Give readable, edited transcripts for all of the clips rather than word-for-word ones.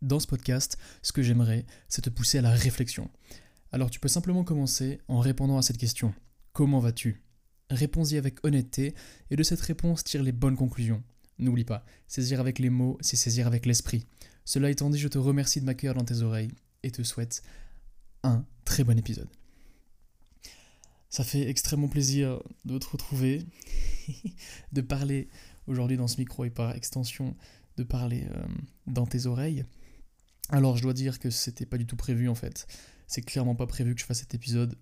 dans ce podcast, ce que j'aimerais, c'est te pousser à la réflexion. Alors tu peux simplement commencer en répondant à cette question. Comment vas-tu ? Réponds-y avec honnêteté et de cette réponse tire les bonnes conclusions. N'oublie pas, saisir avec les mots, c'est saisir avec l'esprit. Cela étant dit, je te remercie de m'accueillir dans tes oreilles et te souhaite un très bon épisode. Ça fait extrêmement plaisir de te retrouver, de parler aujourd'hui dans ce micro et par extension de parler dans tes oreilles. Alors je dois dire que c'était pas du tout prévu en fait. C'est clairement pas prévu que je fasse cet épisode.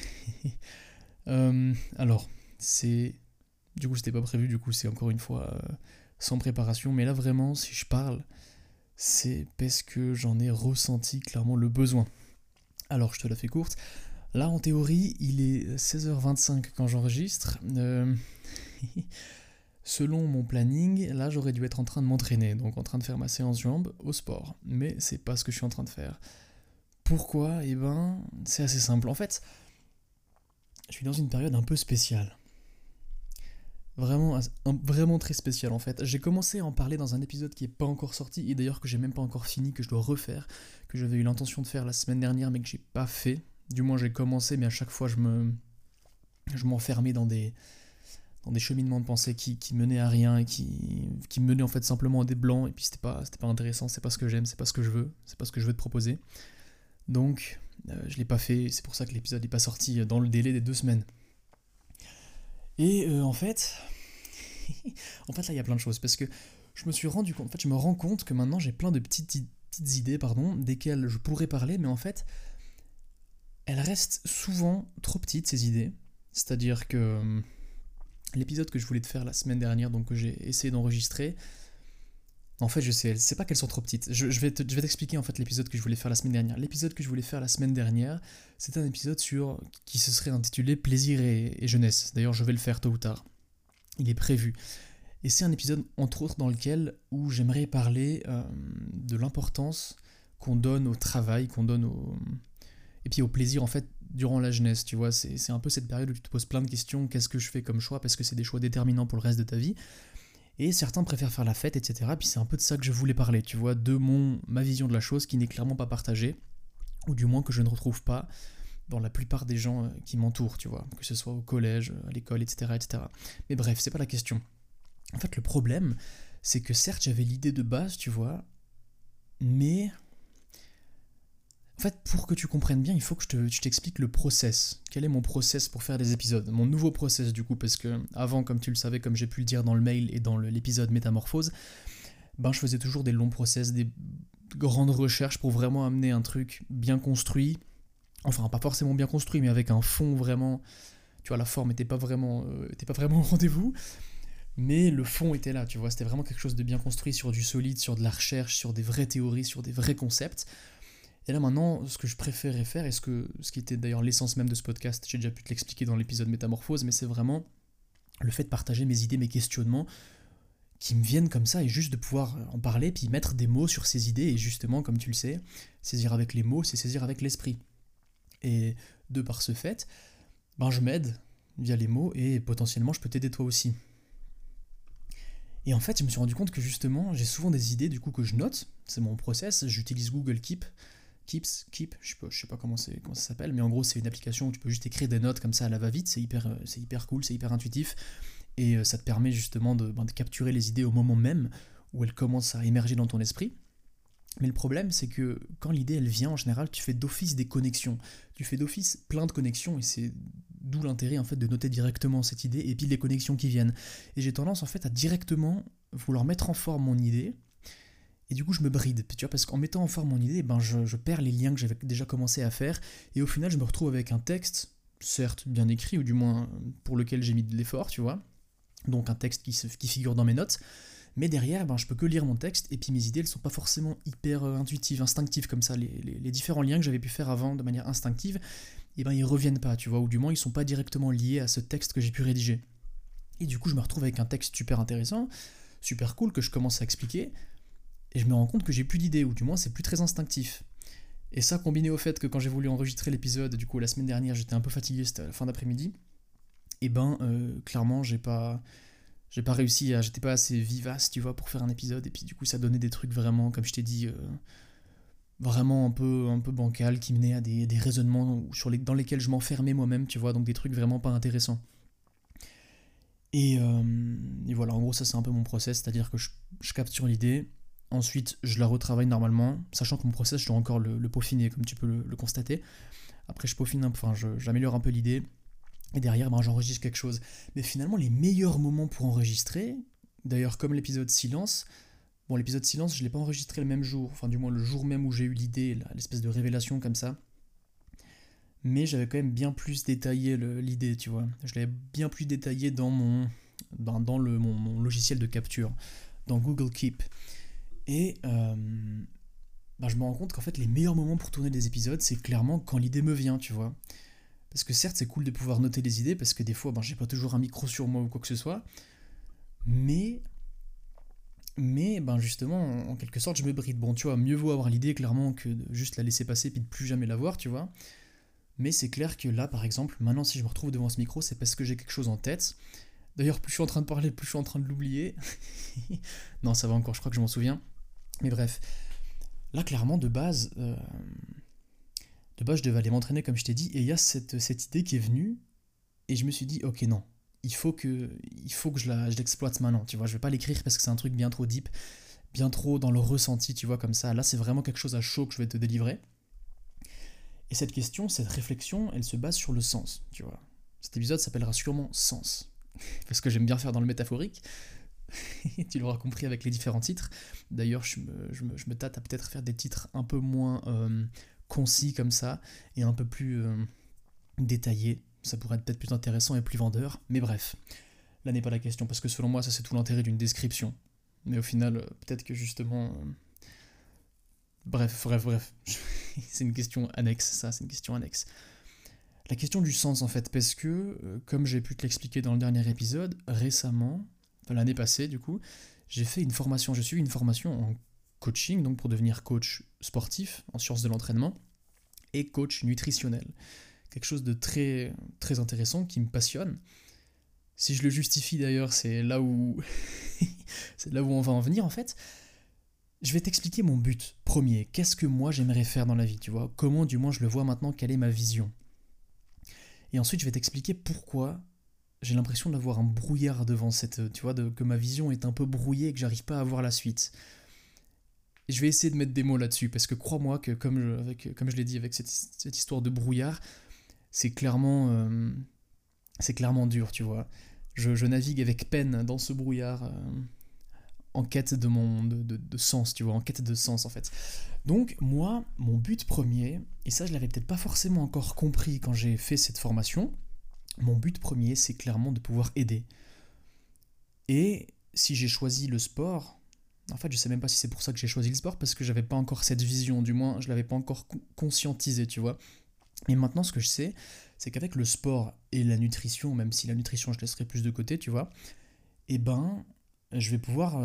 Alors, c'était pas prévu, du coup c'est encore une fois sans préparation. Mais là vraiment, si je parle, c'est parce que j'en ai ressenti clairement le besoin. Alors je te la fais courte. Là en théorie, il est 16h25 quand j'enregistre. Selon mon planning, là j'aurais dû être en train de m'entraîner, donc en train de faire ma séance jambes au sport. Mais c'est pas ce que je suis en train de faire. Pourquoi ? Eh ben, c'est assez simple. En fait, je suis dans une période un peu spéciale. Vraiment très spéciale en fait. J'ai commencé à en parler dans un épisode qui n'est pas encore sorti, et d'ailleurs que j'ai même pas encore fini, que je dois refaire, que j'avais eu l'intention de faire la semaine dernière mais que j'ai pas fait. Du moins j'ai commencé, mais à chaque fois je m'enfermais dans des cheminements de pensée qui menaient à rien et qui menaient en fait simplement à des blancs, et puis c'était pas intéressant, c'est pas ce que j'aime, c'est pas ce que je veux, c'est pas ce que je veux te proposer. Donc je l'ai pas fait, c'est pour ça que l'épisode n'est pas sorti dans le délai des 2 semaines. Et en fait là il y a plein de choses, parce que je me rends compte que maintenant j'ai plein de petites idées, desquelles je pourrais parler, mais en fait, elles restent souvent trop petites, ces idées. C'est-à-dire que l'épisode que je voulais te faire la semaine dernière, donc que j'ai essayé d'enregistrer, en fait, je sais pas qu'elles sont trop petites. Je vais t'expliquer en fait l'épisode que je voulais faire la semaine dernière. L'épisode que je voulais faire la semaine dernière, c'est un épisode qui se serait intitulé Plaisir et jeunesse. D'ailleurs, je vais le faire tôt ou tard. Il est prévu. Et c'est un épisode, entre autres, dans lequel où j'aimerais parler de l'importance qu'on donne au travail, et puis au plaisir en fait durant la jeunesse. Tu vois, c'est un peu cette période où tu te poses plein de questions. Qu'est-ce que je fais comme choix ? Parce que c'est des choix déterminants pour le reste de ta vie. Et certains préfèrent faire la fête, etc. Puis c'est un peu de ça que je voulais parler, tu vois, de ma vision de la chose qui n'est clairement pas partagée, ou du moins que je ne retrouve pas dans la plupart des gens qui m'entourent, tu vois, que ce soit au collège, à l'école, etc., etc. Mais bref, c'est pas la question. En fait, le problème, c'est que certes, j'avais l'idée de base, tu vois, mais en fait, pour que tu comprennes bien, il faut que je t'explique le process. Quel est mon process pour faire des épisodes ? Mon nouveau process, du coup, parce que avant, comme tu le savais, comme j'ai pu le dire dans le mail et dans l'épisode Métamorphose, je faisais toujours des longs process, des grandes recherches pour vraiment amener un truc bien construit. Enfin, pas forcément bien construit, mais avec un fond vraiment... Tu vois, la forme était pas vraiment au rendez-vous, mais le fond était là, tu vois. C'était vraiment quelque chose de bien construit, sur du solide, sur de la recherche, sur des vraies théories, sur des vrais concepts. Et là maintenant, ce que je préférais faire, et ce qui était d'ailleurs l'essence même de ce podcast, j'ai déjà pu te l'expliquer dans l'épisode Métamorphose, mais c'est vraiment le fait de partager mes idées, mes questionnements, qui me viennent comme ça, et juste de pouvoir en parler, puis mettre des mots sur ces idées, et justement, comme tu le sais, saisir avec les mots, c'est saisir avec l'esprit. Et de par ce fait, je m'aide via les mots, et potentiellement je peux t'aider toi aussi. Et en fait, je me suis rendu compte que justement, j'ai souvent des idées du coup que je note, c'est mon process, j'utilise Google Keep, je sais pas comment ça s'appelle, mais en gros c'est une application où tu peux juste écrire des notes comme ça à la va-vite, c'est hyper cool, c'est hyper intuitif, et ça te permet justement de capturer les idées au moment même où elles commencent à émerger dans ton esprit. Mais le problème, c'est que quand l'idée elle vient, en général, tu fais d'office des connexions, tu fais d'office plein de connexions, et c'est d'où l'intérêt en fait de noter directement cette idée et puis les connexions qui viennent. Et j'ai tendance en fait à directement vouloir mettre en forme mon idée. Et du coup, je me bride, tu vois, parce qu'en mettant en forme mon idée, je perds les liens que j'avais déjà commencé à faire, et au final, je me retrouve avec un texte, certes bien écrit, ou du moins pour lequel j'ai mis de l'effort, tu vois, donc un texte qui figure dans mes notes, mais derrière, je peux que lire mon texte, et puis mes idées, elles sont pas forcément hyper intuitives, instinctives comme ça, les différents liens que j'avais pu faire avant de manière instinctive, ils reviennent pas, tu vois, ou du moins, ils sont pas directement liés à ce texte que j'ai pu rédiger. Et du coup, je me retrouve avec un texte super intéressant, super cool, que je commence à expliquer, et je me rends compte que j'ai plus d'idées, ou du moins c'est plus très instinctif. Et ça, combiné au fait que quand j'ai voulu enregistrer l'épisode, du coup la semaine dernière, j'étais un peu fatigué, c'était à la fin d'après-midi, et clairement j'ai pas réussi j'étais pas assez vivace, tu vois, pour faire un épisode, et puis du coup ça donnait des trucs vraiment, comme je t'ai dit, vraiment un peu bancales, qui menaient à des raisonnements dans lesquels je m'enfermais moi-même, tu vois, donc des trucs vraiment pas intéressants. Et, euh, et voilà, en gros, ça c'est un peu mon process, c'est-à-dire que je capture l'idée, ensuite je la retravaille normalement, sachant que mon process, je dois encore le peaufiner, comme tu peux le constater. Après, je peaufine j'améliore un peu l'idée, et derrière, ben, j'enregistre quelque chose. Mais finalement, les meilleurs moments pour enregistrer, d'ailleurs, comme l'épisode Silence, bon, l'épisode Silence, je ne l'ai pas enregistré le même jour, enfin, du moins le jour même où j'ai eu l'idée, l'espèce de révélation comme ça, mais j'avais quand même bien plus détaillé l'idée, tu vois. Je l'avais bien plus détaillé dans mon logiciel de capture, dans Google Keep. Et bah, je me rends compte qu'en fait, les meilleurs moments pour tourner des épisodes, c'est clairement quand l'idée me vient, tu vois. Parce que certes, c'est cool de pouvoir noter les idées, parce que des fois, ben, j'ai pas toujours un micro sur moi ou quoi que ce soit, mais, mais ben justement, en quelque sorte, je me bride. Bon, tu vois, mieux vaut avoir l'idée clairement que de juste la laisser passer puis de plus jamais la voir, tu vois. Mais c'est clair que là, par exemple, maintenant, si je me retrouve devant ce micro, c'est parce que j'ai quelque chose en tête. D'ailleurs, plus je suis en train de parler, plus je suis en train de l'oublier. Non, ça va encore, je crois que je m'en souviens. Mais bref, là, clairement, de base, je devais aller m'entraîner, comme je t'ai dit, et il y a cette idée qui est venue, et je me suis dit, ok, non, il faut que je l'exploite maintenant, tu vois, je vais pas l'écrire parce que c'est un truc bien trop deep, bien trop dans le ressenti, tu vois, comme ça. Là, c'est vraiment quelque chose à chaud que je vais te délivrer. Et cette question, cette réflexion, elle se base sur le sens, tu vois. Cet épisode s'appellera sûrement Sens, parce que j'aime bien faire dans le métaphorique, tu l'auras compris avec les différents titres. D'ailleurs, je me tâte à peut-être faire des titres un peu moins concis comme ça, et un peu plus détaillés. Ça pourrait être peut-être plus intéressant et plus vendeur, mais bref, là n'est pas la question, parce que selon moi, ça c'est tout l'intérêt d'une description. Mais au final, peut-être que justement... bref. C'est une question annexe, ça, c'est une question annexe. La question du sens, en fait, parce que, comme j'ai pu te l'expliquer dans le dernier épisode, récemment, enfin l'année passée, du coup, j'ai suivi une formation en coaching, donc pour devenir coach sportif, en sciences de l'entraînement, et coach nutritionnel. Quelque chose de très, très intéressant qui me passionne. Si je le justifie d'ailleurs, c'est là où c'est là où on va en venir en fait. Je vais t'expliquer mon but premier. Qu'est-ce que moi j'aimerais faire dans la vie, tu vois? Comment du moins je le vois maintenant, quelle est ma vision? Et ensuite je vais t'expliquer pourquoi j'ai l'impression d'avoir un brouillard devant tu vois, que ma vision est un peu brouillée et que j'arrive pas à voir la suite. Et je vais essayer de mettre des mots là-dessus parce que crois-moi que comme je l'ai dit avec cette histoire de brouillard, c'est clairement dur, tu vois. Je navigue avec peine dans ce brouillard en quête de sens, tu vois, en quête de sens en fait. Donc moi, mon but premier, et ça je l'avais peut-être pas forcément encore compris quand j'ai fait cette formation, mon but premier c'est clairement de pouvoir aider. Et si j'ai choisi le sport, en fait je sais même pas si c'est pour ça que j'ai choisi le sport, parce que j'avais pas encore cette vision, du moins je l'avais pas encore conscientisé, tu vois. Et maintenant ce que je sais, c'est qu'avec le sport et la nutrition, même si la nutrition je laisserai plus de côté, tu vois, eh ben je vais pouvoir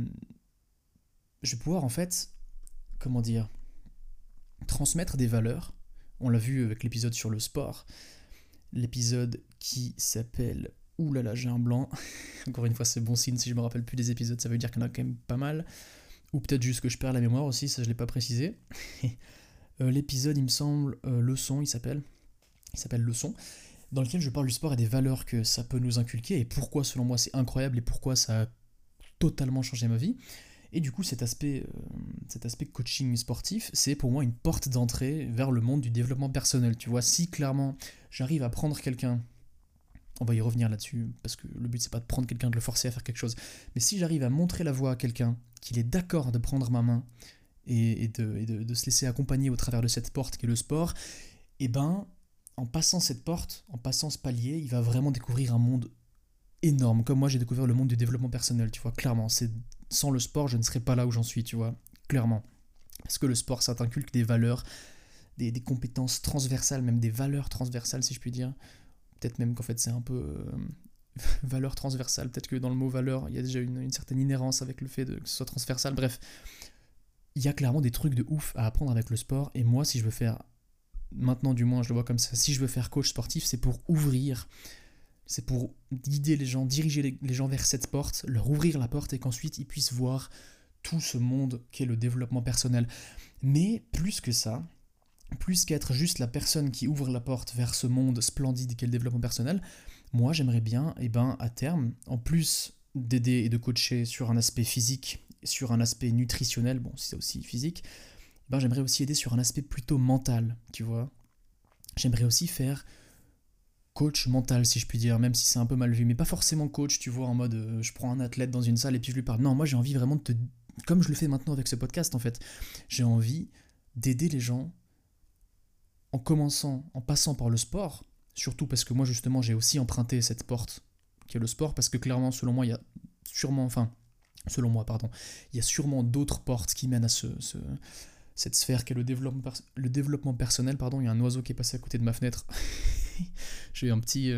en fait, comment dire, transmettre des valeurs. On l'a vu avec l'épisode sur le sport, l'épisode qui s'appelle... Ouh là là, j'ai un blanc. Encore une fois, c'est bon signe, si je me rappelle plus des épisodes, ça veut dire qu'il y en a quand même pas mal. Ou peut-être juste que je perds la mémoire aussi, ça je l'ai pas précisé. L'épisode, il me semble, Leçon, il s'appelle Leçon, dans lequel je parle du sport et des valeurs que ça peut nous inculquer et pourquoi selon moi c'est incroyable et pourquoi ça a totalement changé ma vie. Et du coup, cet aspect coaching sportif, c'est pour moi une porte d'entrée vers le monde du développement personnel. Tu vois, si clairement j'arrive à prendre quelqu'un, on va y revenir là-dessus, parce que le but c'est pas de prendre quelqu'un, de le forcer à faire quelque chose, mais si j'arrive à montrer la voie à quelqu'un, qu'il est d'accord de prendre ma main et de se laisser accompagner au travers de cette porte qui est le sport, et ben, en passant cette porte, en passant ce palier, il va vraiment découvrir un monde énorme, comme moi j'ai découvert le monde du développement personnel, tu vois, clairement, sans le sport, je ne serais pas là où j'en suis, tu vois, clairement. Parce que le sport, ça t'inculque des valeurs, des compétences transversales, même des valeurs transversales, si je puis dire. Peut-être même qu'en fait, c'est un peu valeur transversale. Peut-être que dans le mot valeur, il y a déjà une certaine inhérence avec le fait que ce soit transversal. Bref, il y a clairement des trucs de ouf à apprendre avec le sport. Et moi, si je veux faire, maintenant du moins, je le vois comme ça, si je veux faire coach sportif, c'est pour ouvrir, c'est pour guider les gens, diriger les gens vers cette porte, leur ouvrir la porte et qu'ensuite ils puissent voir tout ce monde qu'est le développement personnel. Mais plus que ça, plus qu'être juste la personne qui ouvre la porte vers ce monde splendide qu'est le développement personnel, moi j'aimerais bien, à terme, en plus d'aider et de coacher sur un aspect physique, sur un aspect nutritionnel, bon c'est aussi physique, j'aimerais aussi aider sur un aspect plutôt mental, tu vois. J'aimerais aussi faire coach mental, si je puis dire, même si c'est un peu mal vu, mais pas forcément coach, tu vois, en mode je prends un athlète dans une salle et puis je lui parle. Non, moi j'ai envie vraiment de te... Comme je le fais maintenant avec ce podcast en fait, j'ai envie d'aider les gens en commençant, en passant par le sport, surtout parce que moi justement j'ai aussi emprunté cette porte qui est le sport, parce que clairement selon moi il y a sûrement, selon moi pardon, il y a sûrement d'autres portes qui mènent à cette sphère qu'est le développement personnel, pardon, il y a un oiseau qui est passé à côté de ma fenêtre. j'ai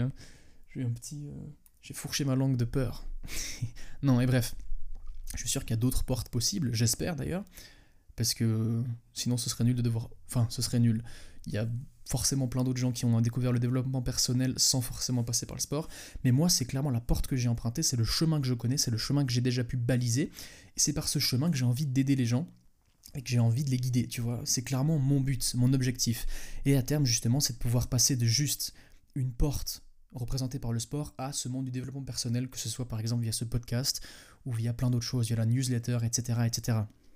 fourché ma langue de peur. Non, et bref, je suis sûr qu'il y a d'autres portes possibles, j'espère d'ailleurs, parce que sinon ce serait nul de devoir... Enfin, ce serait nul. Il y a forcément plein d'autres gens qui ont découvert le développement personnel sans forcément passer par le sport, mais moi c'est clairement la porte que j'ai empruntée, c'est le chemin que je connais, c'est le chemin que j'ai déjà pu baliser, et c'est par ce chemin que j'ai envie d'aider les gens, et que j'ai envie de les guider, tu vois. C'est clairement mon but, mon objectif. Et à terme, justement, c'est de pouvoir passer de juste une porte représentée par le sport à ce monde du développement personnel, que ce soit par exemple via ce podcast, ou via plein d'autres choses, via la newsletter, etc., etc.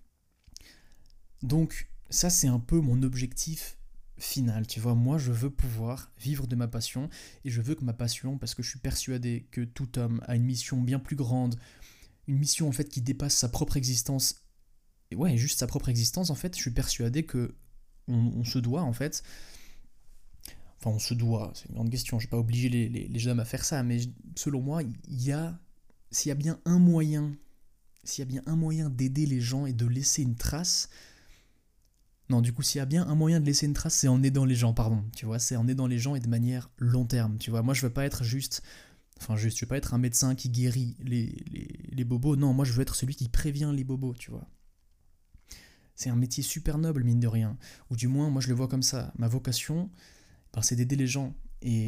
Donc, ça, c'est un peu mon objectif final, tu vois. Moi, je veux pouvoir vivre de ma passion, et je veux que ma passion, parce que je suis persuadé que tout homme a une mission bien plus grande, une mission, en fait, qui dépasse sa propre existence. Ouais, juste sa propre existence, en fait, je suis persuadé que on se doit, en fait, enfin on se doit, c'est une grande question, je vais pas obliger les hommes à faire ça, mais selon moi, s'il y a bien un moyen, d'aider les gens et de laisser une trace, non, du coup, s'il y a bien un moyen de laisser une trace, c'est en aidant les gens, pardon, tu vois, c'est en aidant les gens et de manière long terme, tu vois, moi je veux pas être je veux pas être un médecin qui guérit les bobos, non, moi je veux être celui qui prévient les bobos, tu vois. C'est un métier super noble, mine de rien. Ou du moins, moi je le vois comme ça. Ma vocation, c'est d'aider les gens.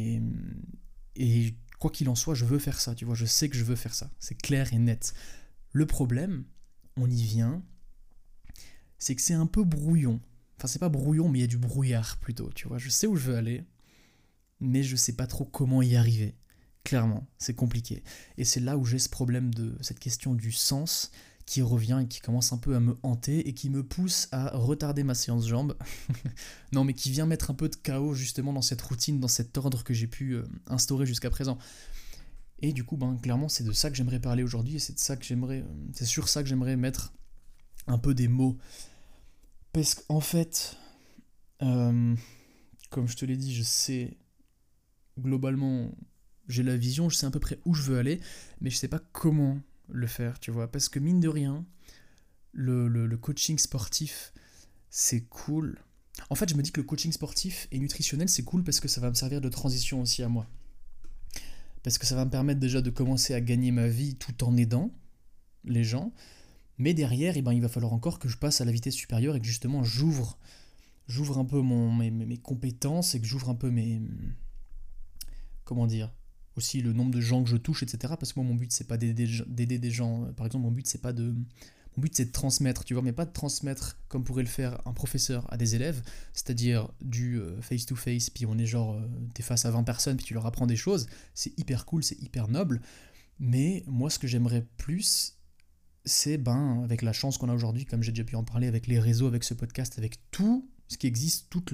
Et quoi qu'il en soit, je veux faire ça. Tu vois, je sais que je veux faire ça. C'est clair et net. Le problème, on y vient, c'est que c'est un peu brouillon. Enfin, c'est pas brouillon, mais il y a du brouillard plutôt. Tu vois, je sais où je veux aller, mais je sais pas trop comment y arriver. Clairement, c'est compliqué. Et c'est là où j'ai ce problème de cette question du sens qui revient et qui commence un peu à me hanter et qui me pousse à retarder ma séance jambes. Non, mais qui vient mettre un peu de chaos justement dans cette routine, dans cet ordre que j'ai pu instaurer jusqu'à présent. Et du coup, clairement, c'est de ça que j'aimerais parler aujourd'hui et c'est sur ça que j'aimerais mettre un peu des mots. Parce qu'en fait, comme je te l'ai dit, je sais globalement, j'ai la vision, je sais à peu près où je veux aller, mais je sais pas comment le faire, tu vois, parce que mine de rien, le coaching sportif, c'est cool. En fait, je me dis que le coaching sportif et nutritionnel, c'est cool parce que ça va me servir de transition aussi à moi. Parce que ça va me permettre déjà de commencer à gagner ma vie tout en aidant les gens, mais derrière, il va falloir encore que je passe à la vitesse supérieure et que justement j'ouvre un peu mes compétences et que j'ouvre un peu comment dire, aussi le nombre de gens que je touche, etc. Parce que moi, mon but, c'est pas d'aider des gens. Par exemple, mon but, c'est de transmettre, tu vois, mais pas de transmettre comme pourrait le faire un professeur à des élèves, c'est-à-dire du face-to-face, puis on est genre, t'es face à 20 personnes, puis tu leur apprends des choses. C'est hyper cool, c'est hyper noble. Mais moi, ce que j'aimerais plus, c'est, avec la chance qu'on a aujourd'hui, comme j'ai déjà pu en parler, avec les réseaux, avec ce podcast, avec tout ce qui existe, toute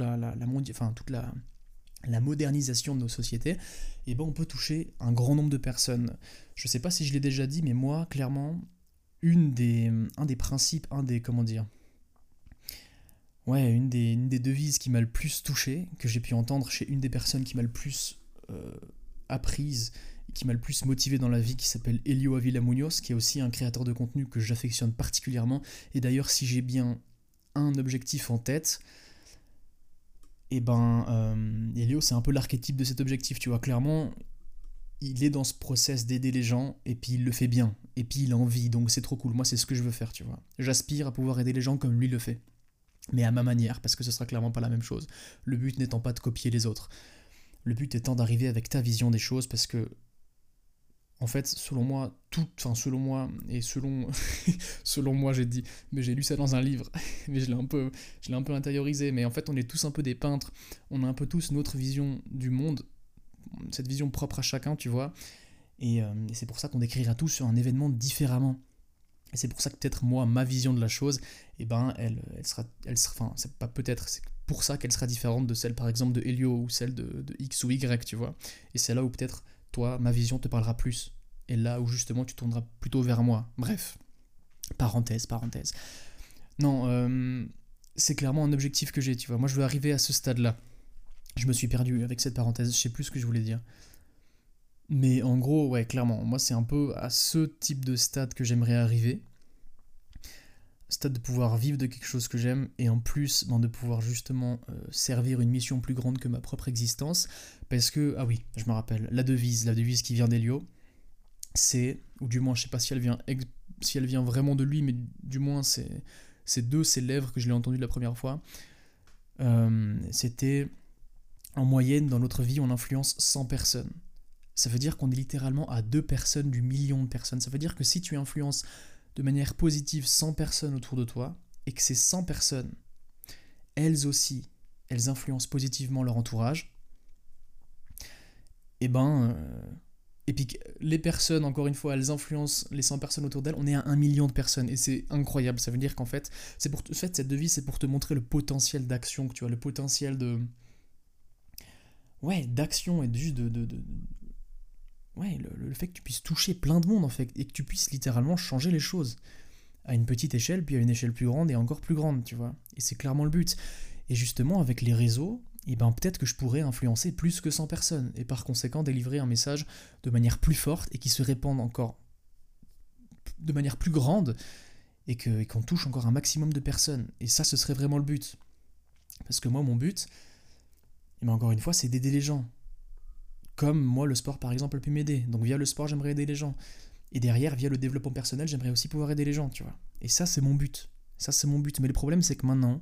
la modernisation de nos sociétés, et on peut toucher un grand nombre de personnes. Je sais pas si je l'ai déjà dit, mais moi, clairement, un des principes, une des devises qui m'a le plus touché, que j'ai pu entendre chez une des personnes qui m'a le plus apprise, qui m'a le plus motivé dans la vie, qui s'appelle Elio Avila Munoz, qui est aussi un créateur de contenu que j'affectionne particulièrement, et d'ailleurs, si j'ai bien un objectif en tête, Elio, c'est un peu l'archétype de cet objectif, tu vois, clairement, il est dans ce process d'aider les gens, et puis il le fait bien, et puis il a envie, donc c'est trop cool, moi c'est ce que je veux faire, tu vois. J'aspire à pouvoir aider les gens comme lui le fait, mais à ma manière, parce que ce sera clairement pas la même chose. Le but n'étant pas de copier les autres, le but étant d'arriver avec ta vision des choses, parce que En fait, selon moi, selon moi, et selon, selon moi, j'ai dit, mais j'ai lu ça dans un livre, mais je l'ai un peu intériorisé, mais en fait, on est tous un peu des peintres, on a un peu tous notre vision du monde, cette vision propre à chacun, tu vois, et c'est pour ça qu'on décrira tous sur un événement différemment. Et c'est pour ça que peut-être moi, ma vision de la chose, eh ben, enfin, c'est pas peut-être, c'est pour ça qu'elle sera différente de celle par exemple de Helio ou celle de X ou Y, tu vois. Et c'est là où peut-être toi, ma vision te parlera plus. Et là où justement tu tourneras plutôt vers moi. Bref, parenthèse, parenthèse. Non, c'est clairement un objectif que j'ai, tu vois. Moi, je veux arriver à ce stade-là. Je me suis perdu avec cette parenthèse, je sais plus ce que je voulais dire. Mais en gros, ouais, clairement, moi, c'est un peu à ce type de stade que j'aimerais arriver. Stade de pouvoir vivre de quelque chose que j'aime et en plus de pouvoir justement servir une mission plus grande que ma propre existence. Parce que, ah oui, je me rappelle, la devise qui vient d'Elio, c'est, ou du moins, je sais pas si elle vient vraiment de lui, mais du moins, c'est de ses lèvres que je l'ai entendu la première fois. C'était en moyenne, dans notre vie, on influence 100 personnes. Ça veut dire qu'on est littéralement à 2 personnes du million de personnes. Ça veut dire que si tu influences de manière positive 100 personnes autour de toi, et que ces 100 personnes, elles aussi, elles influencent positivement leur entourage, et et puis les personnes, encore une fois, elles influencent les 100 personnes autour d'elles, on est à 1 million de personnes, et c'est incroyable, ça veut dire qu'en fait, cette devise, c'est pour te montrer le potentiel d'action que tu as, le potentiel de... Ouais, d'action, et juste ouais, le fait que tu puisses toucher plein de monde, en fait, et que tu puisses littéralement changer les choses à une petite échelle, puis à une échelle plus grande et encore plus grande, tu vois. Et c'est clairement le but. Et justement, avec les réseaux, eh ben, peut-être que je pourrais influencer plus que 100 personnes, et par conséquent délivrer un message de manière plus forte et qui se répande encore de manière plus grande, et qu'on touche encore un maximum de personnes. Et ça, ce serait vraiment le but. Parce que moi, mon but, eh ben, encore une fois, c'est d'aider les gens. Comme moi, le sport, par exemple, a pu m'aider. Donc via le sport, j'aimerais aider les gens. Et derrière, via le développement personnel, j'aimerais aussi pouvoir aider les gens, tu vois. Et ça, c'est mon but. Ça, c'est mon but. Mais le problème, c'est que maintenant,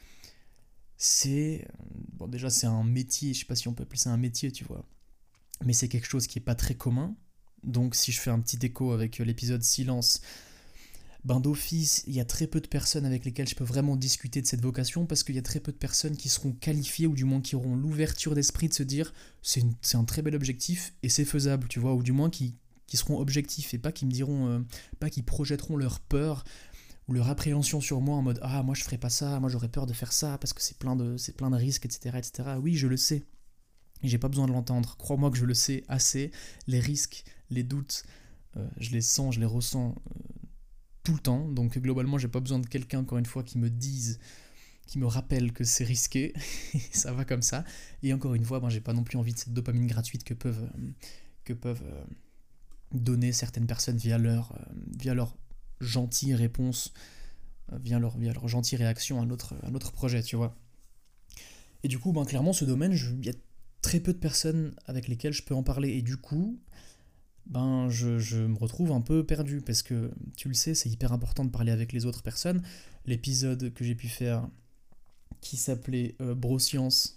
c'est... Bon, déjà, c'est un métier, je sais pas si on peut appeler ça un métier, tu vois. Mais c'est quelque chose qui est pas très commun. Donc, si je fais un petit écho avec l'épisode Silence, ben d'office, il y a très peu de personnes avec lesquelles je peux vraiment discuter de cette vocation parce qu'il y a très peu de personnes qui seront qualifiées ou du moins qui auront l'ouverture d'esprit de se dire c'est un très bel objectif et c'est faisable, tu vois, ou du moins qui seront objectifs et pas qui me diront, pas qui projetteront leur peur ou leur appréhension sur moi en mode ah moi je ferais pas ça, moi j'aurais peur de faire ça parce que c'est plein de risques, etc., etc. Oui, je le sais et j'ai pas besoin de l'entendre. Crois-moi que je le sais assez. Les risques, les doutes, je les sens, je les ressens tout le temps. Donc globalement, j'ai pas besoin de quelqu'un encore une fois qui me dise, qui me rappelle que c'est risqué. Ça va comme ça. Et encore une fois, ben, j'ai pas non plus envie de cette dopamine gratuite que peuvent donner certaines personnes via leur gentille réponse, via leur gentille réaction à notre projet, tu vois. Et du coup, ben, clairement, ce domaine, il y a très peu de personnes avec lesquelles je peux en parler. Et du coup, ben, je me retrouve un peu perdu parce que, tu le sais, c'est hyper important de parler avec les autres personnes. L'épisode que j'ai pu faire qui s'appelait Broscience,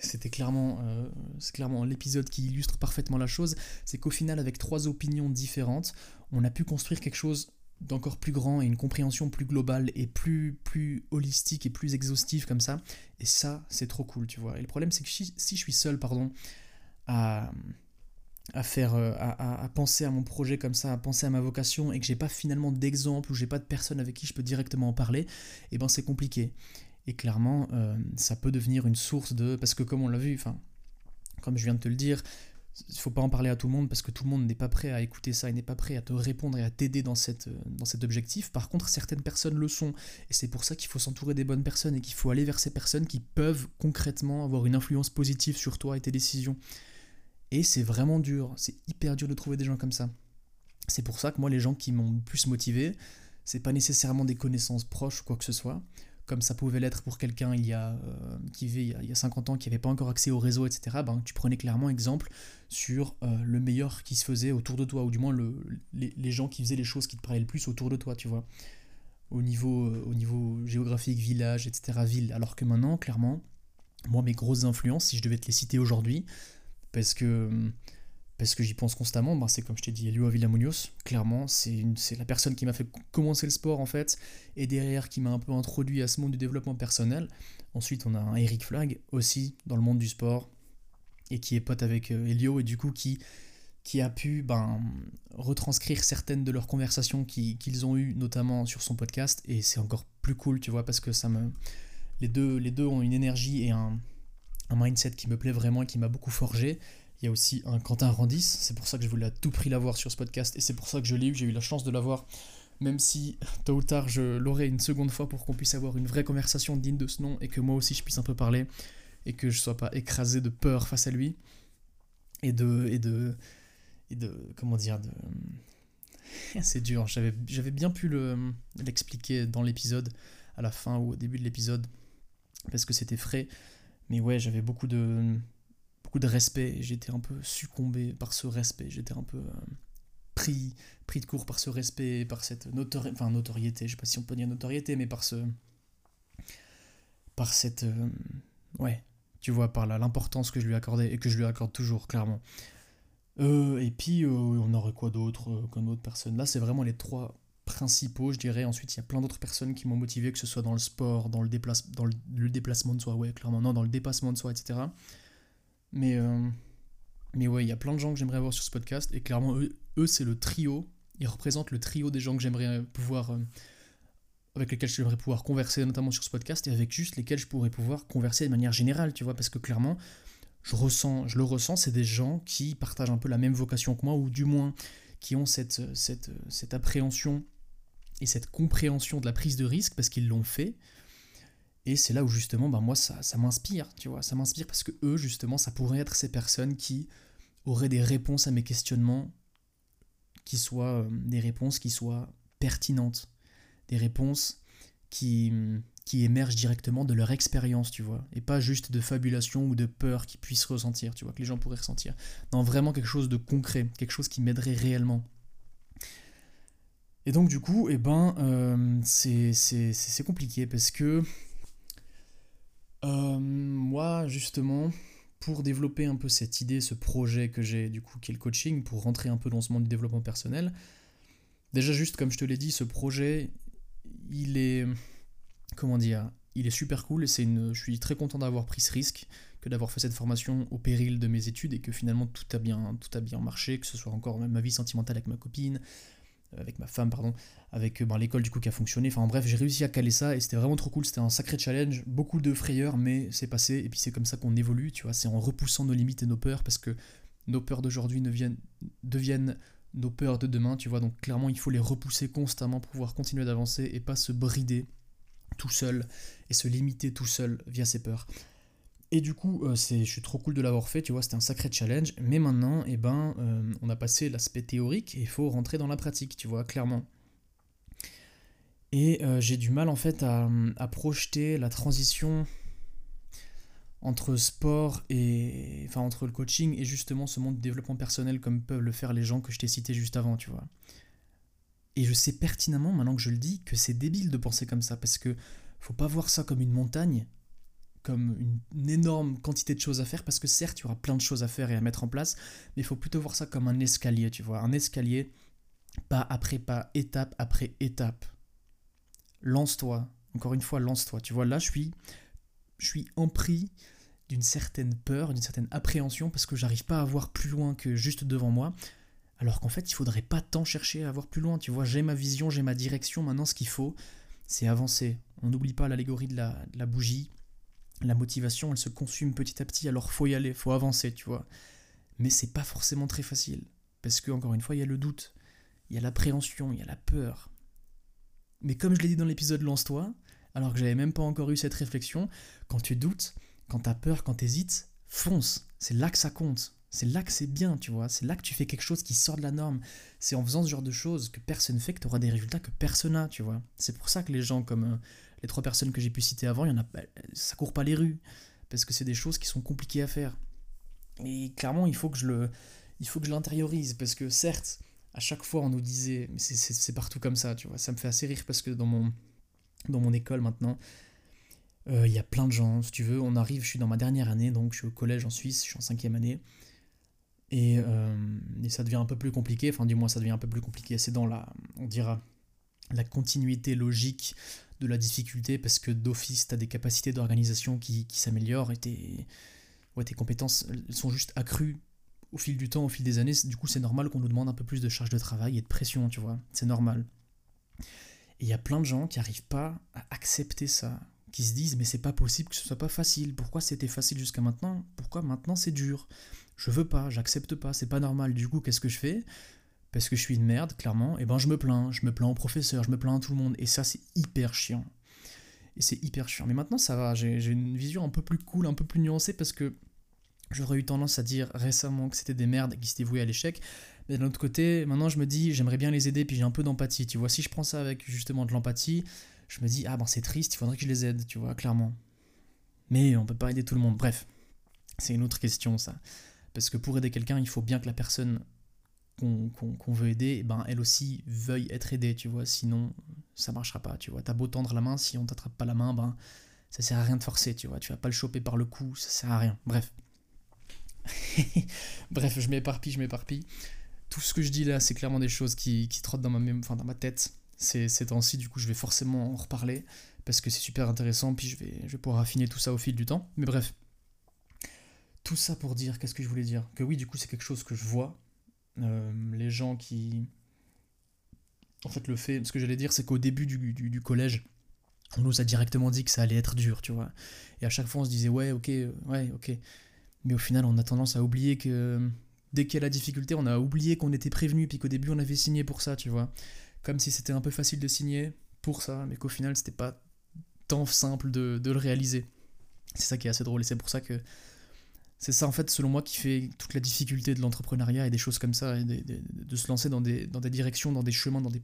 c'est clairement l'épisode qui illustre parfaitement la chose. C'est qu'au final, avec 3 opinions différentes, on a pu construire quelque chose d'encore plus grand et une compréhension plus globale et plus holistique et plus exhaustive comme ça. Et ça, c'est trop cool, tu vois. Et le problème, c'est que si je suis seul, pardon, à, à penser à mon projet comme ça, à penser à ma vocation et que j'ai pas finalement d'exemple ou j'ai pas de personne avec qui je peux directement en parler, et ben c'est compliqué. Et clairement, ça peut devenir une source de... Parce que comme on l'a vu, enfin, comme je viens de te le dire, il faut pas en parler à tout le monde parce que tout le monde n'est pas prêt à écouter ça et n'est pas prêt à te répondre et à t'aider dans cet objectif. Par contre, certaines personnes le sont. Et c'est pour ça qu'il faut s'entourer des bonnes personnes et qu'il faut aller vers ces personnes qui peuvent concrètement avoir une influence positive sur toi et tes décisions. Et c'est vraiment dur, c'est hyper dur de trouver des gens comme ça. C'est pour ça que moi, les gens qui m'ont le plus motivé, c'est pas nécessairement des connaissances proches ou quoi que ce soit, comme ça pouvait l'être pour quelqu'un qui vivait il y a 50 ans, qui n'avait pas encore accès au réseau, etc. Ben, tu prenais clairement exemple sur le meilleur qui se faisait autour de toi, ou du moins les gens qui faisaient les choses qui te parlaient le plus autour de toi, tu vois, au niveau géographique, village, etc., ville. Alors que maintenant, clairement, moi, mes grosses influences, si je devais te les citer aujourd'hui, parce que parce que j'y pense constamment, c'est comme je t'ai dit, Elio Avila Munoz, clairement, c'est la personne qui m'a fait commencer le sport en fait, et derrière qui m'a un peu introduit à ce monde du développement personnel. Ensuite, on a un Eric Flagg, aussi dans le monde du sport, et qui est pote avec Elio, et du coup qui a pu retranscrire certaines de leurs conversations qu'ils ont eues, notamment sur son podcast, et c'est encore plus cool, tu vois, parce que les deux ont une énergie et un mindset qui me plaît vraiment et qui m'a beaucoup forgé. Il y a aussi un Quentin Randis, c'est pour ça que je voulais à tout prix l'avoir sur ce podcast, et c'est pour ça que je l'ai eu, j'ai eu la chance de l'avoir, même si tôt ou tard je l'aurai une seconde fois pour qu'on puisse avoir une vraie conversation digne de ce nom, et que moi aussi je puisse un peu parler, et que je sois pas écrasé de peur face à lui, et de comment dire, c'est dur, j'avais bien pu l'expliquer dans l'épisode, à la fin ou au début de l'épisode, parce que c'était frais, mais ouais, j'avais beaucoup de respect, j'étais un peu succombé par ce respect, j'étais un peu pris de court par ce respect, par cette notoriété, je sais pas si on peut dire notoriété, mais par cette, ouais, tu vois, par l'importance que je lui accordais et que je lui accorde toujours, clairement. Et puis, on aurait quoi d'autre comme autre personne. Là, c'est vraiment les trois principaux, je dirais. Ensuite, il y a plein d'autres personnes qui m'ont motivé, que ce soit dans le sport, dans le déplacement de soi, ouais, clairement, non, dans le dépassement de soi, etc. Mais ouais, il y a plein de gens que j'aimerais avoir sur ce podcast, et clairement, eux c'est le trio. Ils représentent le trio des gens que j'aimerais pouvoir, avec lesquels j'aimerais pouvoir converser, notamment sur ce podcast, et avec juste lesquels je pourrais pouvoir converser de manière générale, tu vois, parce que clairement, je le ressens, c'est des gens qui partagent un peu la même vocation que moi, ou du moins qui ont cette appréhension et cette compréhension de la prise de risque, parce qu'ils l'ont fait. Et c'est là où justement, moi, ça m'inspire, tu vois, ça m'inspire parce que eux, justement, ça pourrait être ces personnes qui auraient des réponses à mes questionnements, qui soient des réponses qui soient pertinentes, des réponses qui émergent directement de leur expérience, tu vois, et pas juste de fabulation ou de peur qu'ils puissent ressentir, tu vois, que les gens pourraient ressentir. Non, vraiment quelque chose de concret, quelque chose qui m'aiderait réellement. Et donc du coup, c'est compliqué parce que moi, justement, pour développer un peu cette idée, ce projet que j'ai, du coup, qui est le coaching, pour rentrer un peu dans ce monde du développement personnel, déjà, juste comme je te l'ai dit, ce projet, il est, comment dire, il est super cool, et je suis très content d'avoir pris ce risque, que d'avoir fait cette formation au péril de mes études, et que finalement tout a bien marché, que ce soit encore même ma vie sentimentale avec ma copine, avec ma femme, pardon, avec l'école du coup qui a fonctionné. Enfin bref, j'ai réussi à caler ça, et c'était vraiment trop cool. C'était un sacré challenge, beaucoup de frayeurs, mais c'est passé. Et puis c'est comme ça qu'on évolue, tu vois. C'est en repoussant nos limites et nos peurs, parce que nos peurs d'aujourd'hui deviennent nos peurs de demain, tu vois. Donc clairement, il faut les repousser constamment pour pouvoir continuer d'avancer et pas se brider tout seul et se limiter tout seul via ses peurs. Et du coup, je suis trop cool de l'avoir fait, tu vois, c'était un sacré challenge. Mais maintenant, on a passé l'aspect théorique et il faut rentrer dans la pratique, tu vois, clairement. Et j'ai du mal en fait à projeter la transition entre sport et... Enfin, entre le coaching et justement ce monde du développement personnel, comme peuvent le faire les gens que je t'ai cités juste avant, tu vois. Et je sais pertinemment, maintenant que je le dis, que c'est débile de penser comme ça, parce que faut pas voir ça comme une montagne, comme une énorme quantité de choses à faire, parce que certes, il y aura plein de choses à faire et à mettre en place, mais il faut plutôt voir ça comme un escalier, tu vois, un escalier, pas après pas, étape après étape. Lance-toi, encore une fois, lance-toi, tu vois, là, je suis empris d'une certaine peur, d'une certaine appréhension, parce que j'arrive pas à voir plus loin que juste devant moi, alors qu'en fait, il faudrait pas tant chercher à voir plus loin, tu vois, j'ai ma vision, j'ai ma direction, maintenant, ce qu'il faut, c'est avancer. On n'oublie pas l'allégorie de la bougie. La motivation, elle se consume petit à petit, alors faut y aller, faut avancer, tu vois. Mais c'est pas forcément très facile, parce que, encore une fois, il y a le doute, il y a l'appréhension, il y a la peur. Mais comme je l'ai dit dans l'épisode Lance-toi, alors que j'avais même pas encore eu cette réflexion, quand tu doutes, quand t'as peur, quand t'hésites, fonce, c'est là que ça compte. C'est là que c'est bien, tu vois, c'est là que tu fais quelque chose qui sort de la norme. C'est en faisant ce genre de choses que personne fait que tu auras des résultats que personne n'a, tu vois. C'est pour ça que les gens comme les 3 personnes que j'ai pu citer avant, ça court pas les rues, parce que c'est des choses qui sont compliquées à faire. Et clairement, il faut que je l'intériorise, parce que certes, à chaque fois on nous disait, mais c'est partout comme ça, tu vois, ça me fait assez rire, parce que dans mon école maintenant, il y a plein de gens, si tu veux, je suis dans ma dernière année, donc je suis au collège en Suisse, je suis en 5e année. Et ça devient un peu plus compliqué, enfin du moins ça devient un peu plus compliqué, c'est dans on dira, la continuité logique de la difficulté, parce que d'office, tu as des capacités d'organisation qui s'améliorent, et tes compétences elles sont juste accrues au fil du temps, au fil des années. Du coup, c'est normal qu'on nous demande un peu plus de charge de travail et de pression, tu vois, c'est normal. Et il y a plein de gens qui n'arrivent pas à accepter ça, qui se disent mais c'est pas possible que ce soit pas facile, pourquoi c'était facile jusqu'à maintenant, pourquoi maintenant c'est dur, je veux pas, j'accepte pas, c'est pas normal. Du coup, qu'est-ce que je fais? Parce que je suis une merde, clairement, et ben je me plains au professeur, je me plains à tout le monde, et ça c'est hyper chiant. Et c'est hyper chiant. Mais maintenant ça va, j'ai une vision un peu plus cool, un peu plus nuancée, parce que j'aurais eu tendance à dire récemment que c'était des merdes et qu'ils s'étaient voués à l'échec. Mais d'un autre côté, maintenant je me dis, j'aimerais bien les aider, puis j'ai un peu d'empathie. Tu vois, si je prends ça avec justement de l'empathie, je me dis, ah ben c'est triste, il faudrait que je les aide, tu vois, clairement. Mais on peut pas aider tout le monde. Bref, c'est une autre question ça. Parce que pour aider quelqu'un, il faut bien que la personne qu'on veut aider, ben elle aussi veuille être aidée, tu vois, sinon ça marchera pas, tu vois. T'as beau tendre la main, si on t'attrape pas la main, ben ça sert à rien de forcer, tu vois. Tu vas pas le choper par le cou, ça sert à rien. Bref. Bref, je m'éparpille, je m'éparpille. Tout ce que je dis là, c'est clairement des choses qui trottent dans ma tête ces temps-ci. Du coup, je vais forcément en reparler parce que c'est super intéressant. Puis je vais pouvoir affiner tout ça au fil du temps. Mais bref, tout ça pour dire, qu'est-ce que je voulais dire? Que oui, du coup, c'est quelque chose que je vois. Les gens qui. En fait, le fait. Ce que j'allais dire, c'est qu'au début du collège, on nous a directement dit que ça allait être dur, tu vois. Et à chaque fois, on se disait, ouais, ok. Mais au final, on a tendance à oublier que dès qu'il y a la difficulté, on a oublié qu'on était prévenu, puis qu'au début, on avait signé pour ça, tu vois. Comme si c'était un peu facile de signer pour ça, mais qu'au final, c'était pas tant simple de le réaliser. C'est ça qui est assez drôle, et c'est pour ça que c'est ça, en fait, selon moi, qui fait toute la difficulté de l'entrepreneuriat et des choses comme ça, et de se lancer dans des directions, dans des chemins, dans des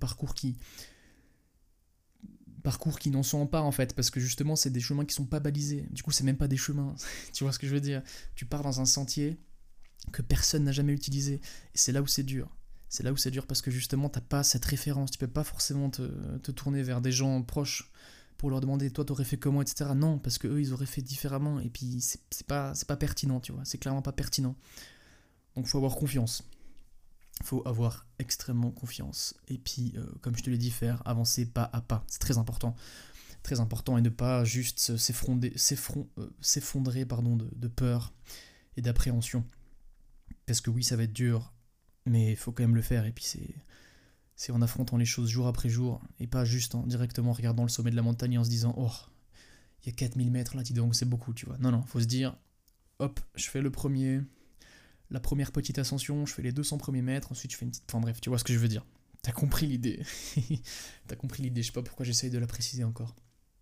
parcours qui n'en sont pas en fait, parce que justement c'est des chemins qui sont pas balisés, du coup c'est même pas des chemins, tu vois ce que je veux dire, tu pars dans un sentier que personne n'a jamais utilisé, et c'est là où c'est dur, c'est là où c'est dur parce que justement t'as pas cette référence, tu peux pas forcément te tourner vers des gens proches pour leur demander toi t'aurais fait comment, etc. Non, parce que eux ils auraient fait différemment, et puis c'est pas pertinent, tu vois, c'est clairement pas pertinent, donc faut avoir confiance. Faut avoir extrêmement confiance. Et puis, comme je te l'ai dit, faire avancer pas à pas. C'est très important. Très important, et ne pas juste s'effondrer de peur et d'appréhension. Parce que oui, ça va être dur, mais il faut quand même le faire. Et puis c'est en affrontant les choses jour après jour, et pas juste en directement regardant le sommet de la montagne et en se disant oh, il y a 4000 mètres là, dis donc, c'est beaucoup, tu vois. Non, faut se dire hop, je fais la première petite ascension, je fais les 200 premiers mètres, ensuite je fais une petite. Enfin bref, tu vois ce que je veux dire. T'as compris l'idée. T'as compris l'idée, je sais pas pourquoi j'essaye de la préciser encore.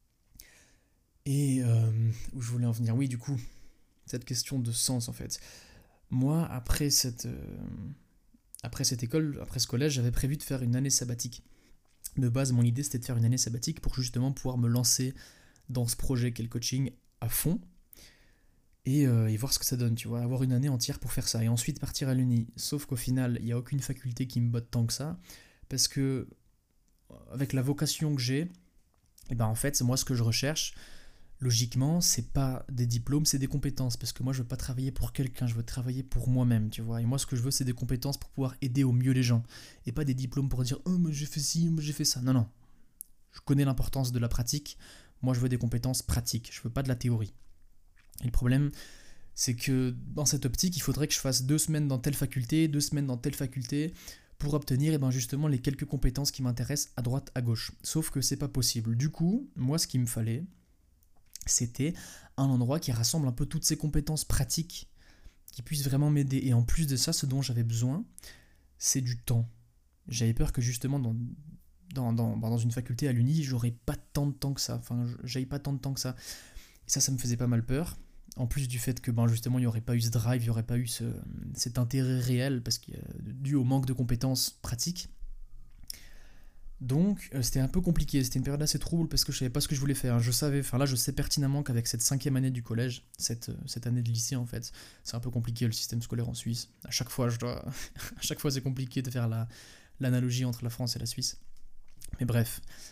Et où je voulais en venir, oui, du coup, cette question de sens en fait. Moi, après cette école, après ce collège, j'avais prévu de faire une année sabbatique. De base, mon idée c'était de faire une année sabbatique pour justement pouvoir me lancer dans ce projet qu'est le coaching à fond, et voir ce que ça donne, tu vois, avoir une année entière pour faire ça, et ensuite partir à l'uni. Sauf qu'au final, il n'y a aucune faculté qui me botte tant que ça, parce que, avec la vocation que j'ai, et ben en fait, c'est moi ce que je recherche, logiquement, c'est pas des diplômes, c'est des compétences, parce que moi je veux pas travailler pour quelqu'un, je veux travailler pour moi-même, tu vois, et moi ce que je veux c'est des compétences pour pouvoir aider au mieux les gens, et pas des diplômes pour dire oh mais j'ai fait ci, mais j'ai fait ça, non, je connais l'importance de la pratique, moi je veux des compétences pratiques, je veux pas de la théorie. Et le problème, c'est que dans cette optique, il faudrait que je fasse 2 semaines dans telle faculté, 2 semaines dans telle faculté, pour obtenir justement les quelques compétences qui m'intéressent à droite, à gauche. Sauf que c'est pas possible. Du coup, moi, ce qu'il me fallait, c'était un endroit qui rassemble un peu toutes ces compétences pratiques, qui puissent vraiment m'aider. Et en plus de ça, ce dont j'avais besoin, c'est du temps. J'avais peur que justement, dans une faculté à l'Uni, j'aurais pas tant de temps que ça. Enfin, j'avais pas tant de temps que ça. Et ça me faisait pas mal peur. En plus du fait que justement il n'y aurait pas eu ce drive, il n'y aurait pas eu cet intérêt réel, parce qu'il dû au manque de compétences pratiques. Donc c'était un peu compliqué, c'était une période assez trouble parce que je savais pas ce que je voulais faire. Je sais pertinemment qu'avec cette 5e année du collège, cette année de lycée en fait, c'est un peu compliqué le système scolaire en Suisse. À chaque fois c'est compliqué de faire l'analogie entre la France et la Suisse. Mais bref,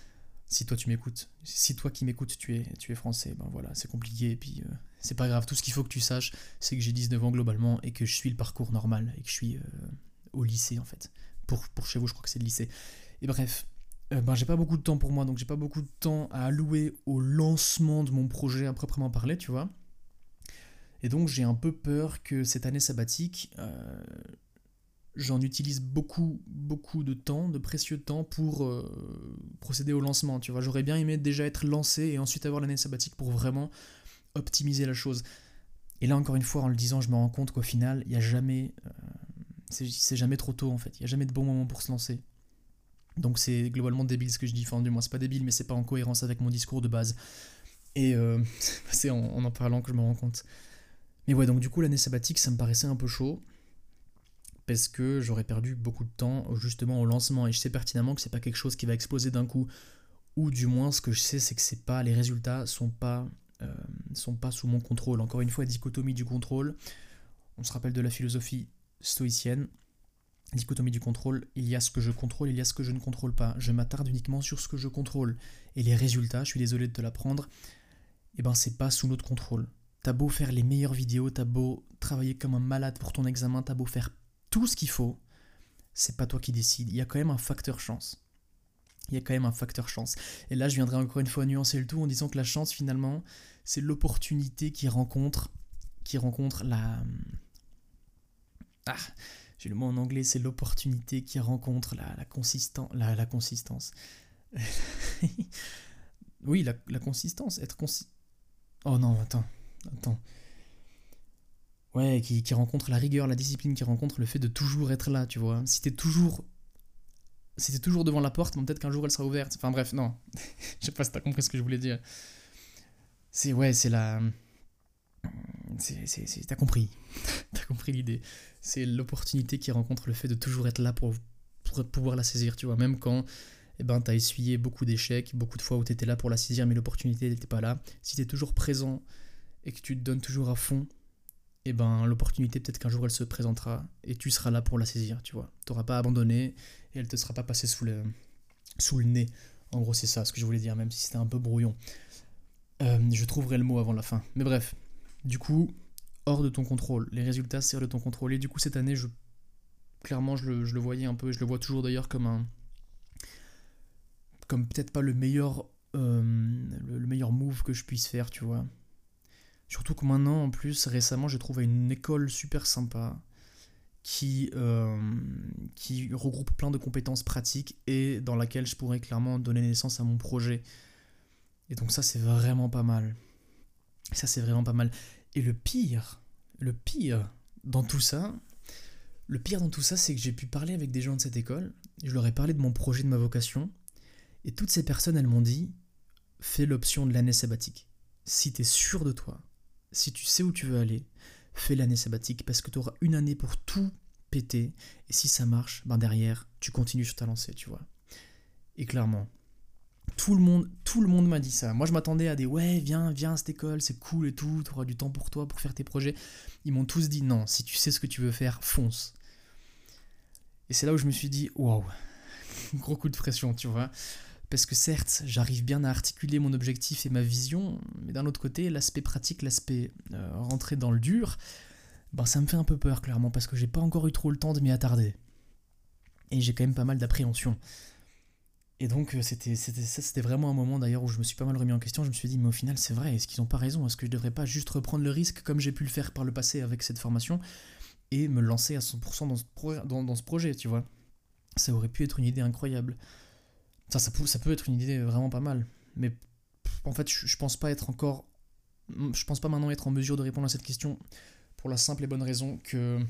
Si toi tu m'écoutes, si toi qui m'écoutes tu es français, ben voilà, c'est compliqué et puis c'est pas grave. Tout ce qu'il faut que tu saches, c'est que j'ai 19 ans globalement et que je suis le parcours normal et que je suis au lycée en fait. Pour chez vous, je crois que c'est le lycée. Et bref, ben j'ai pas beaucoup de temps pour moi, donc j'ai pas beaucoup de temps à allouer au lancement de mon projet à proprement parler, tu vois. Et donc j'ai un peu peur que cette année sabbatique, j'en utilise beaucoup, beaucoup de temps, de précieux temps pour procéder au lancement. Tu vois, j'aurais bien aimé déjà être lancé et ensuite avoir l'année sabbatique pour vraiment optimiser la chose. Et là, encore une fois, en le disant, je me rends compte qu'au final, il n'y a jamais. C'est jamais trop tôt en fait. Il n'y a jamais de bon moment pour se lancer. Donc c'est globalement débile ce que je dis. Enfin, du moins, c'est pas débile, mais c'est pas en cohérence avec mon discours de base. Et c'est en parlant que je me rends compte. Mais ouais, donc du coup, l'année sabbatique, ça me paraissait un peu chaud. Parce que j'aurais perdu beaucoup de temps justement au lancement et je sais pertinemment que c'est pas quelque chose qui va exploser d'un coup, ou du moins ce que je sais c'est que c'est pas, les résultats sont pas sous mon contrôle. Encore une fois, dichotomie du contrôle, on se rappelle de la philosophie stoïcienne, dichotomie du contrôle, il y a ce que je contrôle, il y a ce que je ne contrôle pas, je m'attarde uniquement sur ce que je contrôle, et les résultats, je suis désolé de te l'apprendre, et ben c'est pas sous notre contrôle. T'as beau faire les meilleures vidéos, t'as beau travailler comme un malade pour ton examen, t'as beau faire tout ce qu'il faut, c'est pas toi qui décides. Il y a quand même un facteur chance. Il y a quand même un facteur chance. Et là, je viendrai encore une fois nuancer le tout en disant que la chance, finalement, c'est l'opportunité qui rencontre la... Ah, j'ai le mot en anglais, c'est l'opportunité qui rencontre la consistance. Oui, la consistance, être consistant. Oh non, attends. Ouais, qui rencontre la rigueur, la discipline, qui rencontre le fait de toujours être là, tu vois. Si t'es toujours devant la porte, bon, peut-être qu'un jour elle sera ouverte. Enfin bref, non. Je sais pas si t'as compris ce que je voulais dire. C'est la... T'as compris. T'as compris l'idée. C'est l'opportunité qui rencontre le fait de toujours être là pour pouvoir la saisir, tu vois. Même quand t'as essuyé beaucoup d'échecs, beaucoup de fois où t'étais là pour la saisir, mais l'opportunité n'était pas là. Si t'es toujours présent et que tu te donnes toujours à fond, l'opportunité, peut-être qu'un jour elle se présentera et tu seras là pour la saisir, tu vois. T'auras pas abandonné et elle te sera pas passée sous le nez. En gros, c'est ça ce que je voulais dire, même si c'était un peu brouillon. Je trouverai le mot avant la fin. Mais bref, du coup, hors de ton contrôle. Les résultats, c'est hors de ton contrôle. Et du coup, cette année, clairement, je le voyais un peu, je le vois toujours d'ailleurs comme peut-être pas le meilleur move que je puisse faire, tu vois. Surtout que maintenant, en plus, récemment, j'ai trouvé une école super sympa qui regroupe plein de compétences pratiques et dans laquelle je pourrais clairement donner naissance à mon projet. Et donc ça, c'est vraiment pas mal. Ça, c'est vraiment pas mal. Et le pire dans tout ça, c'est que j'ai pu parler avec des gens de cette école, je leur ai parlé de mon projet, de ma vocation, et toutes ces personnes, elles m'ont dit, fais l'option de l'année sabbatique. Si t'es sûr de toi, si tu sais où tu veux aller, fais l'année sabbatique parce que tu auras une année pour tout péter et si ça marche, derrière, tu continues sur ta lancée, tu vois. Et clairement, tout le monde m'a dit ça. Moi, je m'attendais à des ouais, viens à cette école, c'est cool et tout, tu auras du temps pour toi, pour faire tes projets. Ils m'ont tous dit non, si tu sais ce que tu veux faire, fonce. Et c'est là où je me suis dit waouh, gros coup de pression, tu vois. Parce que certes, j'arrive bien à articuler mon objectif et ma vision, mais d'un autre côté, l'aspect pratique, l'aspect rentrer dans le dur, ça me fait un peu peur, clairement, parce que j'ai pas encore eu trop le temps de m'y attarder. Et j'ai quand même pas mal d'appréhension. Et donc, c'était vraiment un moment d'ailleurs où je me suis pas mal remis en question. Je me suis dit, mais au final, c'est vrai, est-ce qu'ils ont pas raison? Est-ce que je devrais pas juste reprendre le risque, comme j'ai pu le faire par le passé avec cette formation, et me lancer à 100% dans ce projet, tu vois? Ça aurait pu être une idée incroyable. Ça peut être une idée vraiment pas mal. Mais en fait, je pense pas maintenant être en mesure de répondre à cette question pour la simple et bonne raison que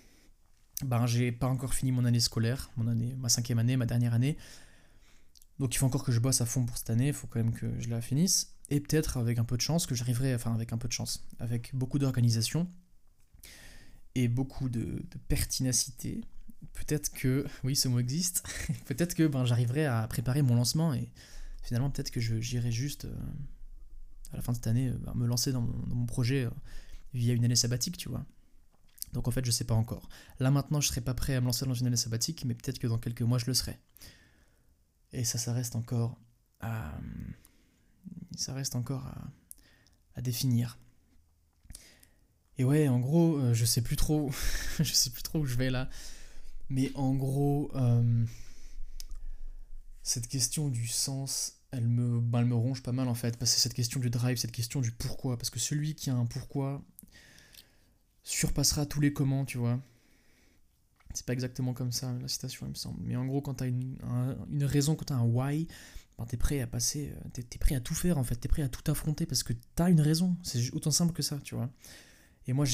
j'ai pas encore fini mon année scolaire, ma 5e année, ma dernière année. Donc il faut encore que je bosse à fond pour cette année, il faut quand même que je la finisse. Et peut-être avec un peu de chance que j'arriverai, avec un peu de chance, avec beaucoup d'organisation et beaucoup de pertinacité, peut-être que, oui ce mot existe, peut-être que j'arriverai à préparer mon lancement et finalement peut-être que j'irai juste à la fin de cette année me lancer dans mon projet via une année sabbatique, tu vois. Donc en fait je sais pas encore. Là maintenant je serai pas prêt à me lancer dans une année sabbatique, mais peut-être que dans quelques mois je le serai. Et ça reste encore à... Ça reste encore à définir. Et ouais, en gros, je sais plus trop... je sais plus trop où je vais là. Mais en gros, cette question du sens, elle me ronge pas mal en fait. Parce que cette question du drive, cette question du pourquoi. Parce que celui qui a un pourquoi surpassera tous les comment, tu vois. C'est pas exactement comme ça la citation, il me semble. Mais en gros, quand t'as une raison, quand t'as un why, ben t'es prêt à passer, t'es prêt à tout faire en fait, t'es prêt à tout affronter parce que t'as une raison. C'est autant simple que ça, tu vois. Et moi,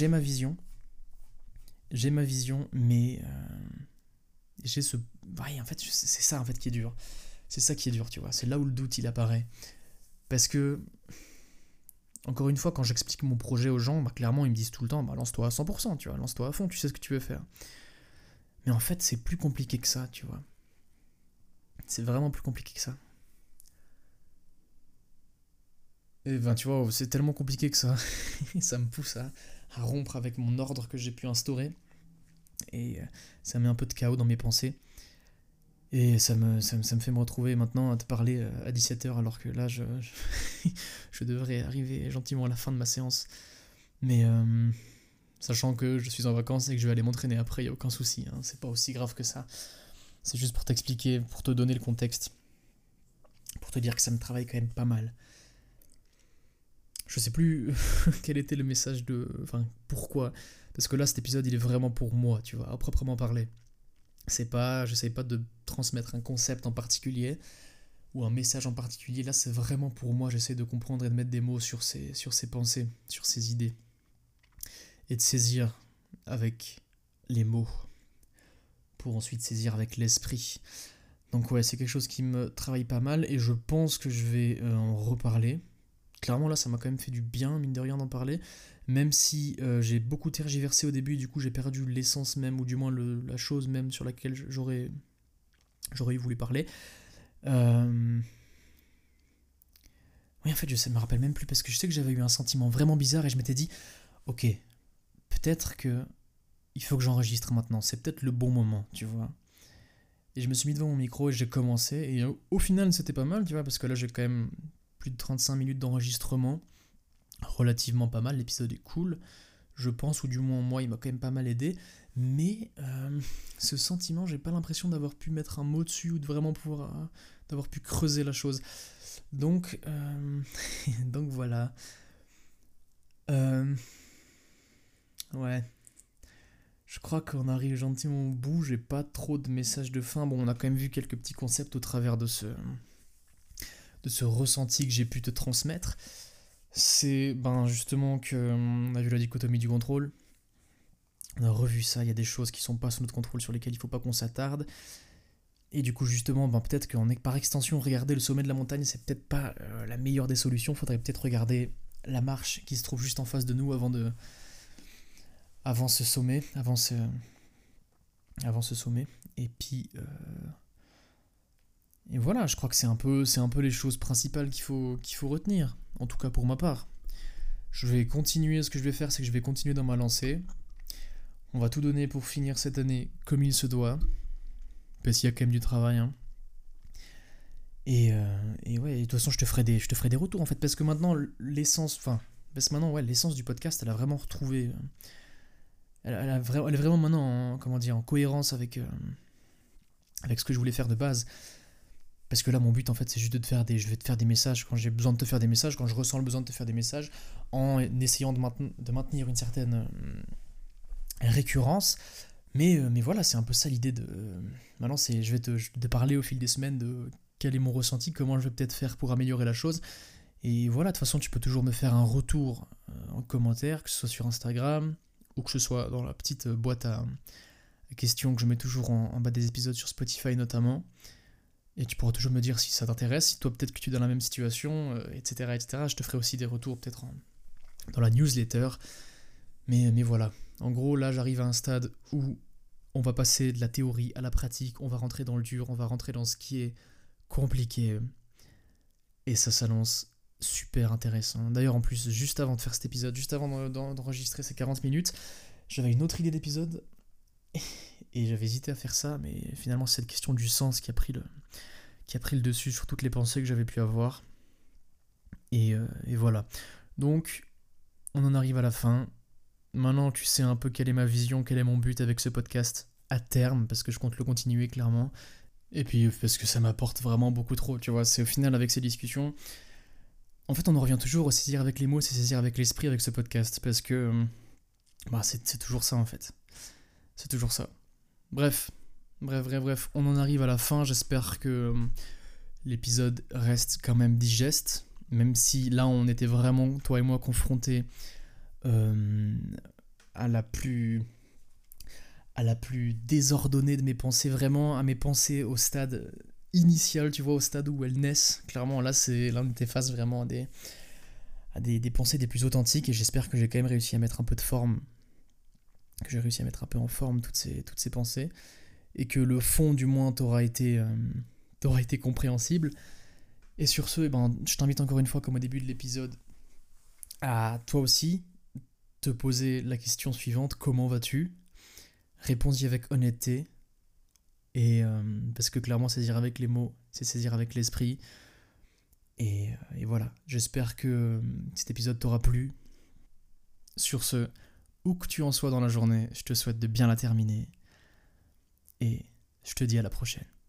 j'ai ma vision, mais j'ai ce. Ouais, en fait, c'est ça en fait qui est dur. C'est ça qui est dur, tu vois. C'est là où le doute il apparaît. Parce que, encore une fois, quand j'explique mon projet aux gens, bah, clairement, ils me disent tout le temps, bah, lance-toi à 100%, tu vois, lance-toi à fond, tu sais ce que tu veux faire. Mais en fait, c'est plus compliqué que ça, tu vois. C'est vraiment plus compliqué que ça. Et ben, tu vois, c'est tellement compliqué que ça. Ça me pousse à rompre avec mon ordre que j'ai pu instaurer. Et ça met un peu de chaos dans mes pensées. Et ça me fait me retrouver maintenant à te parler à 17h alors que là, je devrais arriver gentiment à la fin de ma séance. Mais sachant que je suis en vacances et que je vais aller m'entraîner après, il n'y a aucun souci. Hein, c'est pas aussi grave que ça. C'est juste pour t'expliquer, pour te donner le contexte. Pour te dire que ça me travaille quand même pas mal. Je sais plus quel était le message de. Enfin, pourquoi. Parce que là, cet épisode, il est vraiment pour moi, tu vois, à proprement parler. C'est pas. J'essaye pas de transmettre un concept en particulier ou un message en particulier. Là, c'est vraiment pour moi. J'essaie de comprendre et de mettre des mots sur ces pensées, sur ces idées. Et de saisir avec les mots. Pour ensuite saisir avec l'esprit. Donc, ouais, c'est quelque chose qui me travaille pas mal et je pense que je vais en reparler. Clairement là ça m'a quand même fait du bien mine de rien d'en parler, même si j'ai beaucoup tergiversé au début, du coup j'ai perdu l'essence même, ou du moins la chose même sur laquelle j'aurais voulu parler. Euh... Oui en fait je me rappelle même plus parce que je sais que j'avais eu un sentiment vraiment bizarre et je m'étais dit ok peut-être que il faut que j'enregistre maintenant, c'est peut-être le bon moment tu vois. Et je me suis mis devant mon micro et j'ai commencé et au final c'était pas mal tu vois parce que là j'ai quand même plus de 35 minutes d'enregistrement, relativement pas mal, l'épisode est cool, je pense, ou du moins moi il m'a quand même pas mal aidé, mais ce sentiment, j'ai pas l'impression d'avoir pu mettre un mot dessus ou de vraiment pouvoir, d'avoir pu creuser la chose. Donc, donc voilà. Euh, ouais, je crois qu'on arrive gentiment au bout, j'ai pas trop de messages de fin, bon on a quand même vu quelques petits concepts au travers de ce ressenti que j'ai pu te transmettre. C'est ben justement que on a vu la dichotomie du contrôle, on a revu ça, il y a des choses qui sont pas sous notre contrôle sur lesquelles il faut pas qu'on s'attarde. Et du coup justement, ben peut-être qu'en par extension, regarder le sommet de la montagne, c'est peut-être pas la meilleure des solutions. Faudrait peut-être regarder la marche qui se trouve juste en face de nous avant ce sommet, avant ce sommet. Et puis et voilà, je crois que c'est un peu les choses principales qu'il faut retenir. En tout cas pour ma part. Je vais continuer, ce que je vais faire, c'est que je vais continuer dans ma lancée. On va tout donner pour finir cette année comme il se doit. Parce qu'il y a quand même du travail. Hein. Et ouais, de toute façon, je te ferai des retours en fait. Parce que maintenant, l'essence. Enfin, parce que maintenant, ouais, l'essence du podcast, elle a vraiment retrouvé. Elle est vraiment maintenant en, comment dire, en cohérence avec ce que je voulais faire de base. Parce que là, mon but, en fait, c'est juste je vais te faire des messages quand j'ai besoin de te faire des messages, quand je ressens le besoin de te faire des messages, en essayant de maintenir une certaine récurrence. Mais voilà, c'est un peu ça l'idée de. Maintenant, je vais te parler au fil des semaines de quel est mon ressenti, comment je vais peut-être faire pour améliorer la chose. Et voilà, de toute façon, tu peux toujours me faire un retour en commentaire, que ce soit sur Instagram ou que ce soit dans la petite boîte à questions que je mets toujours en bas des épisodes sur Spotify notamment. Et tu pourras toujours me dire si ça t'intéresse, si toi peut-être que tu es dans la même situation, etc., etc. Je te ferai aussi des retours peut-être dans la newsletter. Mais voilà. En gros, là, j'arrive à un stade où on va passer de la théorie à la pratique, on va rentrer dans le dur, on va rentrer dans ce qui est compliqué. Et ça s'annonce super intéressant. D'ailleurs, en plus, juste avant de faire cet épisode, juste avant d'enregistrer ces 40 minutes, j'avais une autre idée d'épisode et j'avais hésité à faire ça, mais finalement, c'est cette question du sens qui qui a pris le dessus sur toutes les pensées que j'avais pu avoir. Et voilà. Donc, on en arrive à la fin. Maintenant, tu sais un peu quelle est ma vision, quel est mon but avec ce podcast à terme, parce que je compte le continuer clairement. Et puis, parce que ça m'apporte vraiment beaucoup trop, tu vois. C'est au final, avec ces discussions, en fait, on en revient toujours au saisir avec les mots, c'est saisir avec l'esprit avec ce podcast, parce que c'est toujours ça, en fait. C'est toujours ça. Bref, on en arrive à la fin. J'espère que l'épisode reste quand même digeste, même si là, on était vraiment, toi et moi, confrontés à la plus désordonnée de mes pensées, vraiment à mes pensées au stade initial, tu vois, au stade où elles naissent. Clairement, là, on était face vraiment à des pensées des plus authentiques, et j'espère que j'ai quand même réussi à mettre un peu de forme, que j'ai réussi à mettre un peu en forme toutes ces pensées, et que le fond, du moins, t'aura été compréhensible. Et sur ce, je t'invite encore une fois, comme au début de l'épisode, à toi aussi te poser la question suivante: comment vas-tu? Réponds-y avec honnêteté, et parce que clairement, saisir avec les mots, c'est saisir avec l'esprit. Et voilà, j'espère que cet épisode t'aura plu. Sur ce, où que tu en sois dans la journée, je te souhaite de bien la terminer, et je te dis à la prochaine.